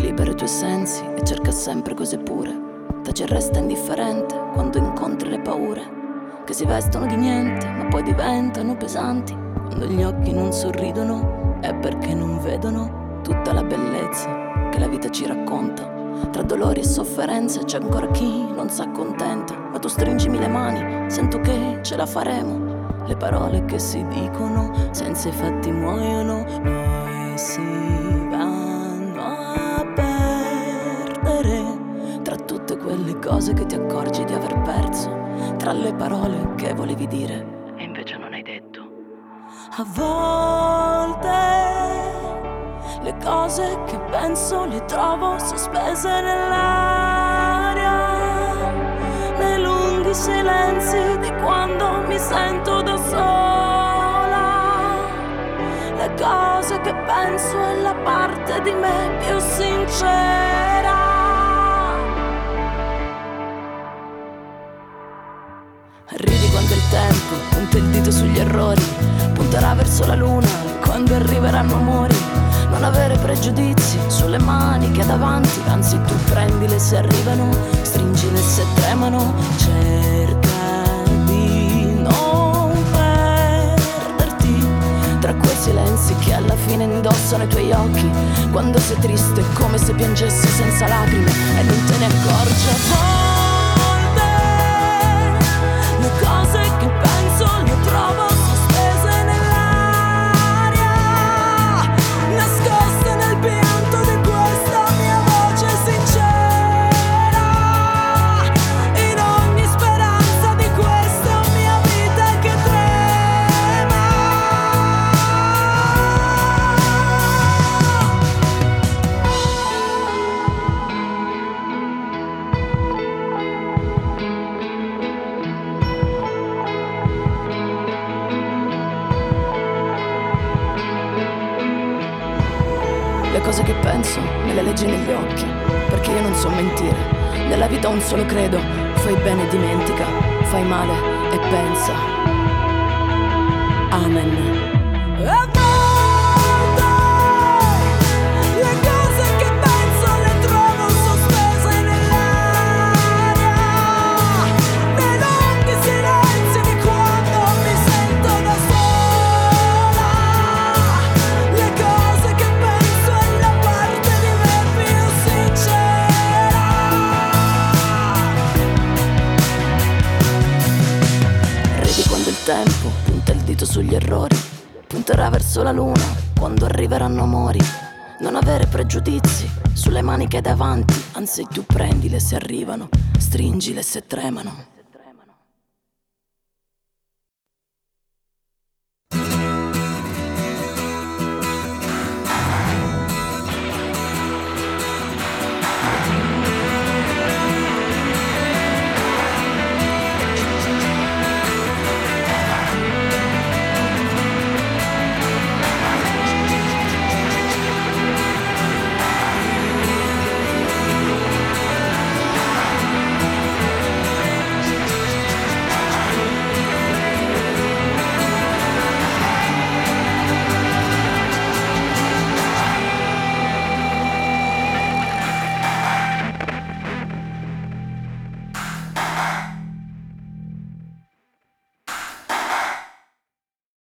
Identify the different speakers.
Speaker 1: libera i tuoi sensi e cerca sempre cose pure. Tace e resta indifferente quando incontri le paure che si vestono di niente ma poi diventano pesanti. Quando gli occhi non sorridono è perché non vedono tutta la bellezza che la vita ci racconta. Tra dolori e sofferenze c'è ancora chi non s'accontenta, ma tu stringimi le mani, sento che ce la faremo. Le parole che si dicono senza i fatti muoiono, poi si vanno a perdere. Tra tutte quelle cose che ti accorgi di aver perso, tra le parole che volevi dire e invece non hai detto. A volte le cose che penso le trovo sospese nell'aria, nei lunghi silenzi di quando mi sento da sola. Le cose che penso è la parte di me più sincera. Ridi quando il tempo punta il dito sugli errori, punterà verso la luna quando arriveranno amori. Non avere pregiudizi sulle mani che davanti, anzi tu prendile se arrivano, stringile se tremano. Cerca di non perderti tra quei silenzi che alla fine indossano i tuoi occhi. Quando sei triste è come se piangessi senza lacrime e non te ne accorgi. A volte le cose che penso le trovo sospese nell'aria, nascoste nel pianto di questa mia voce sincera, in ogni speranza di questa mia vita che trema. Le cose che penso me le leggi negli occhi, perché io non so mentire. Nella vita un solo credo: fai bene e dimentica, fai male e pensa. Amen. A volte le cose che penso le trovo sospese nell'aria, nei lunghi silenzi di quando mi sento da sola. Le cose che penso è la parte di me più sincera. Ridi quando il tempo punta il dito sugli errori, punterà verso la luna quando arriveranno amori. Non avere pregiudizi sulle mani che hai davanti, anzi tu prendile se arrivano, stringile se tremano.